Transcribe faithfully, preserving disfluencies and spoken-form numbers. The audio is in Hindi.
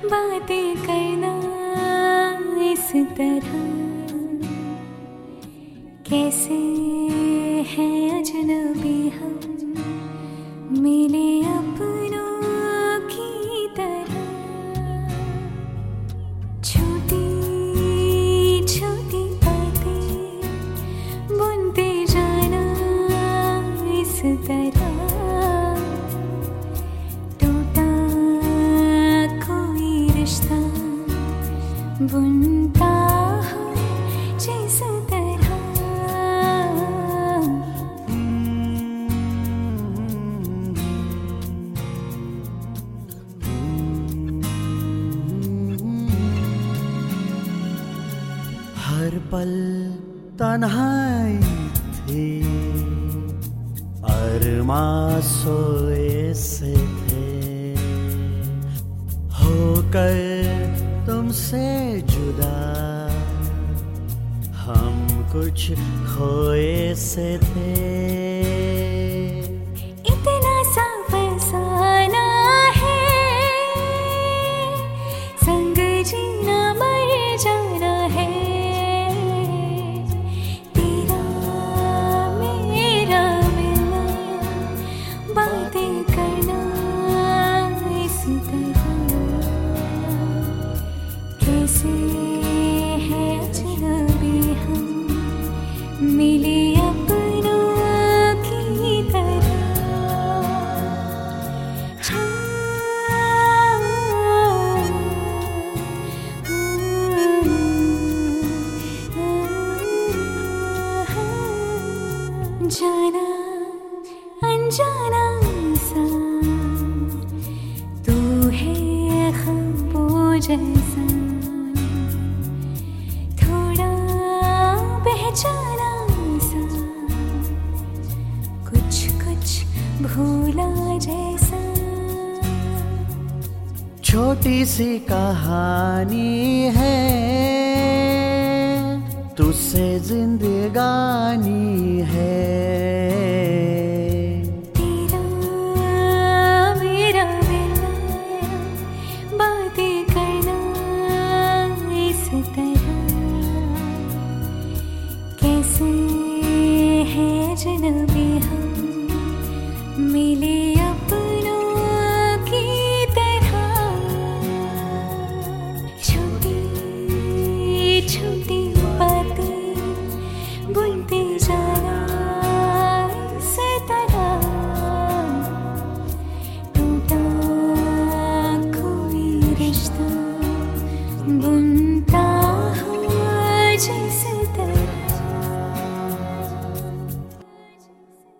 बातें करना इस तरह कैसे हैं अजनबी हम मिले अपनों की तरह। छोटी छोटी बातें बुनते जाना इस तरह टूटा कोई रिश्ता बुनता हो जिस तरह। हर पल तन्हाई थी, अरमां सोए से थे, होकर तुमसे जुदा हम कुछ खोए से थे। इतना सा फसाना है संग जीना मर जाना है। तेरा मेरा मिलना बातें करना इस तरह कैसे है अजनबी हम मिले अपनों की तरह। जाना अनजाना सा तू है ख्वाबों जैसा, थोड़ा पहचाना सा कुछ कुछ भूला जैसा। छोटी सी कहानी है तुझसे जिंदगानी है।